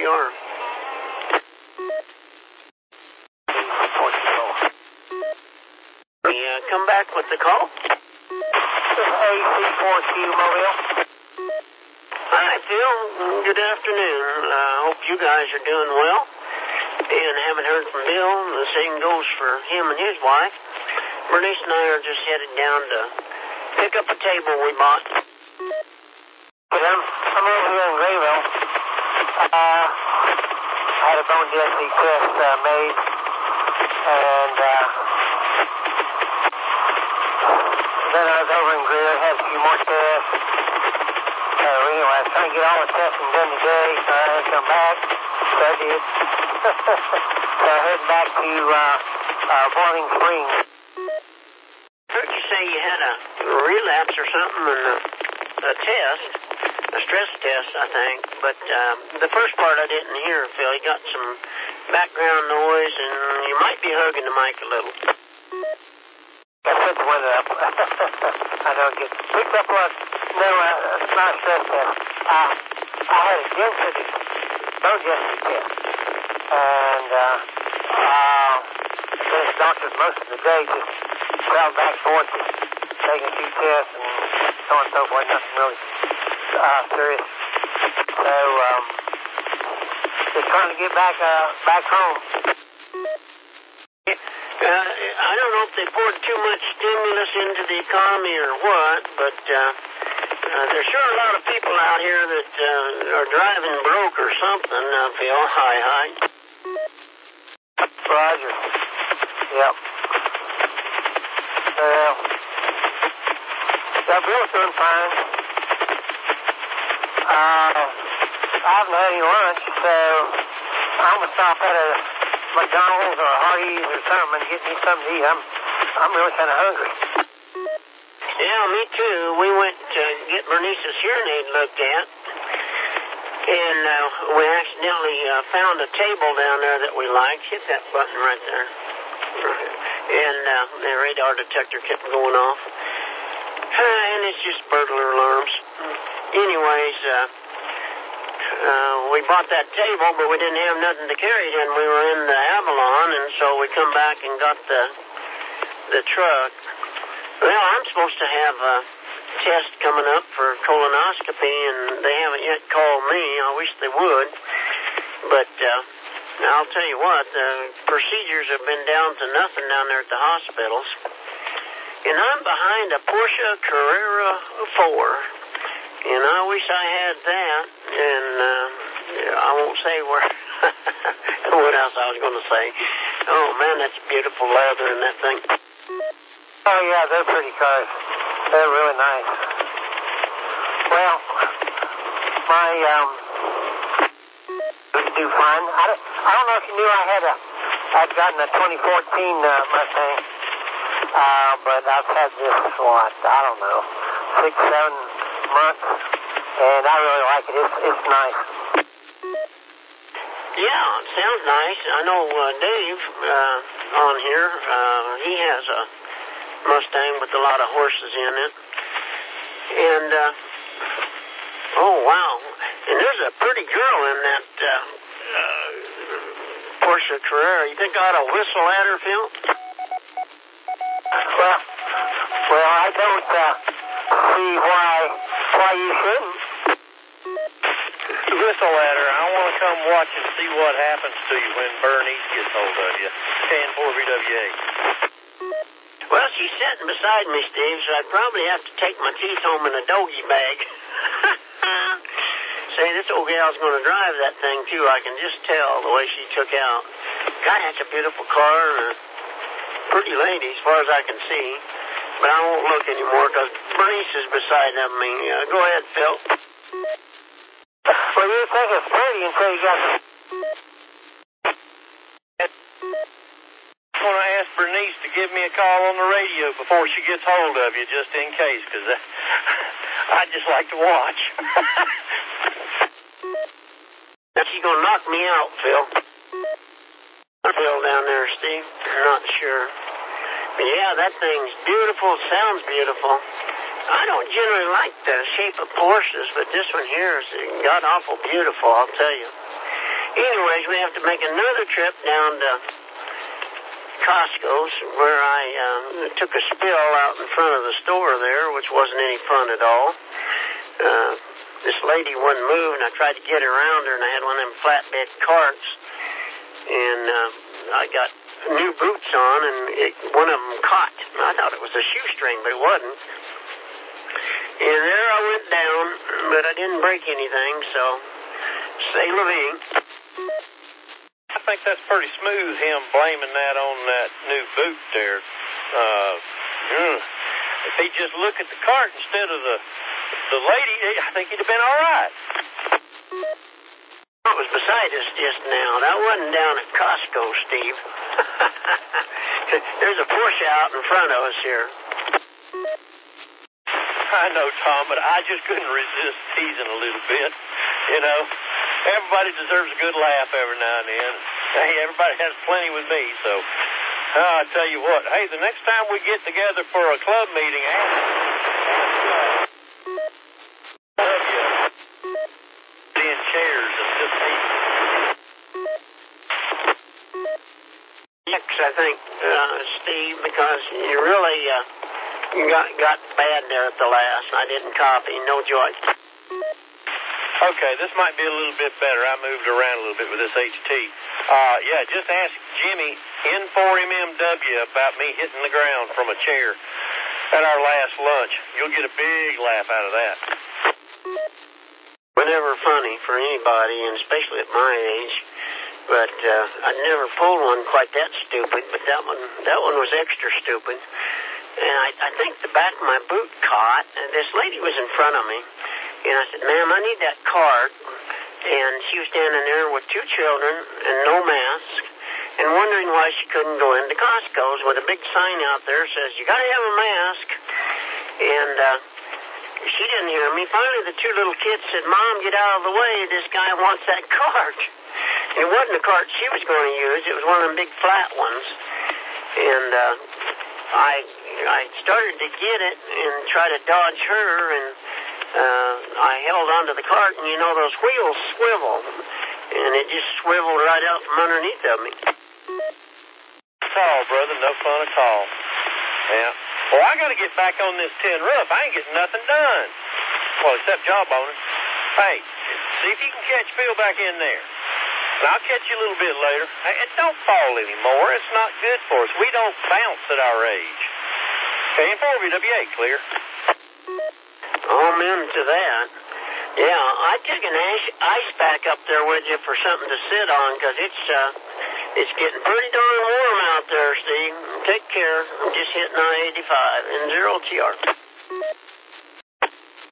you are. Come back with the call. AC4Q Mobile. Hi, Phil. Good afternoon. I hope you guys are doing well. And haven't heard from Bill. The same goes for him and his wife. Bernice and I are just headed down to pick up a table we bought. I'm over here in Grayville. I had a bone density test made, and then I was over in Greer, had a few more tests. Anyway, I was trying to get all the testing done today, so I had to come back. So I did. So I headed back to Boiling Springs. Heard you say you had a relapse or something in a test, a stress test, I think. But the first part I didn't hear, Phil. You got some background noise, and you might be hugging the mic a little. I put the window up. I don't get picked up what? No, it's not a stress test. I had a density, bone density test. And the doctors most of the day just traveled back and forth, taking a few tests and so on and so forth. Nothing really serious. So just trying to get back home. I don't know if they poured too much stimulus into the economy or what, but there's sure a lot of people out here that are driving broke or something, Phil. Hi. Roger. Yep. Well, Bill's doing fine. I haven't had any lunch, so I'm going to stop at a McDonald's or Hardee's or something and get me something to eat. I'm really kind of hungry. Yeah, me too. We went to get Bernice's hearing aid looked at, and we accidentally found a table down there that we liked. Hit that button right there. And the radar detector kept going off. And it's just burglar alarms. Anyways, we bought that table, but we didn't have nothing to carry it in. We were in the Avalon, and so we come back and got the truck. Well, I'm supposed to have a test coming up for colonoscopy, and they haven't yet called me. I wish they would. But I'll tell you what, the procedures have been down to nothing down there at the hospitals. And I'm behind a Porsche Carrera 4. And I wish I had that. And I won't say where, what else I was going to say. Oh, man, that's beautiful leather in that thing. Oh, yeah, they're pretty cars. They're really nice. Well, my, do fine. I don't know if you knew I'd gotten a 2014 Mustang. But I've had this, I don't know, 6-7 months, and I really like it. It's nice. Yeah, it sounds nice. I know Dave on here, he has a Mustang with a lot of horses in it. And, oh, wow. And there's a pretty girl in that Porsche Carrera. You think I ought to whistle at her, Phil? Well, I don't see why you shouldn't. Whistle at her. I want to come watch and see what happens to you when Bernice gets hold of you. 10-4-VWA. Well, she's sitting beside me, Steve, so I'd probably have to take my teeth home in a doggy bag. Say, this old gal's going to drive that thing, too. I can just tell the way she took out. God, that's a beautiful car. Pretty lady, as far as I can see. But I won't look anymore because Bernice is beside me. Go ahead, Phil. Well, you think it's pretty until you got the... I'm going to ask Bernice to give me a call on the radio before she gets hold of you, just in case, because I'd just like to watch. She's going to knock me out, Phil. Phil down there, Steve. I'm not sure. But yeah, that thing's beautiful. Sounds beautiful. I don't generally like the shape of Porsches, but this one here is god-awful beautiful, I'll tell you. Anyways, we have to make another trip down to Costco's, where I took a spill out in front of the store there, which wasn't any fun at all. This lady wouldn't move, and I tried to get around her, and I had one of them flatbed carts, and I got new boots on, and one of them caught. I thought it was a shoestring, but it wasn't. And there I went down, but I didn't break anything, so c'est la vie. I think that's pretty smooth, him blaming that on that new boot there. If he just looked at the cart instead of the lady, I think he'd have been all right. What was beside us just now? That wasn't down at Costco, Steve. There's a Porsche out in front of us here. I know, Tom, but I just couldn't resist teasing a little bit. You know, everybody deserves a good laugh every now and then. Hey, everybody has plenty with me, so I'll tell you what. Hey, the next time we get together for a club meeting, in chairs and just eat. Yes, I think, Steve, because you really got bad there at the last. I didn't copy. No joy. Okay, this might be a little bit better. I moved around a little bit with this HT. Yeah, just ask Jimmy N4MMW about me hitting the ground from a chair at our last lunch. You'll get a big laugh out of that. Never funny for anybody, and especially at my age. But I never pulled one quite that stupid. But that one was extra stupid. And I think the back of my boot caught. And this lady was in front of me, and I said, "Ma'am, I need that card." And she was standing there with two children and no mask, and wondering why she couldn't go into Costco's with a big sign out there that says, "You got to have a mask." And she didn't hear me. Finally, the two little kids said, "Mom, get out of the way. This guy wants that cart." And it wasn't the cart she was going to use. It was one of them big flat ones. And I started to get it and try to dodge her, and I held onto the cart, and you know those wheels swivel, and it just swiveled right out from underneath of me. All, brother, no fun at all. Yeah. Well, I got to get back on this tin roof. I ain't getting nothing done. Well, except jawboning. Hey, see if you can catch Phil back in there. And I'll catch you a little bit later. Hey, and don't fall anymore. It's not good for us. We don't bounce at our age. KN4VWA, clear. Amen to that. Yeah, I took an ice pack up there with you for something to sit on, because it's getting pretty darn warm out there, Steve. Take care. I'm just hitting I-85 in 0TR.